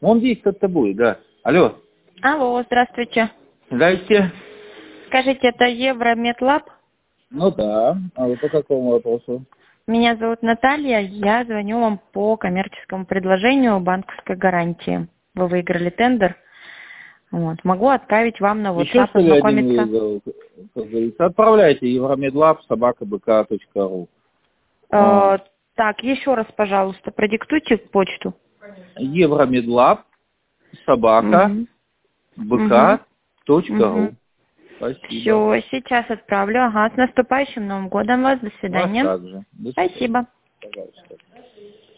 Он действовать-то будет, да. Алло. Алло, здравствуйте. Здрасте. Скажите, это Евромедлаб? Ну да. А вы по какому вопросу? Меня зовут Наталья, я звоню вам по коммерческому предложению банковской гарантии. Вы выиграли тендер. Вот. Могу отправить вам на Еще WhatsApp что ли один ознакомиться. выиграл, как говорится. Отправляйте евромедлаб@bk.ru. Так, еще раз, пожалуйста, продиктуйте почту. Евромедлаб@bk.ru. Угу. Угу. Спасибо. Все, сейчас отправлю. Ага, с наступающим Новым годом вас. До Вас свидания. также. До свидания. Спасибо. Пожалуйста.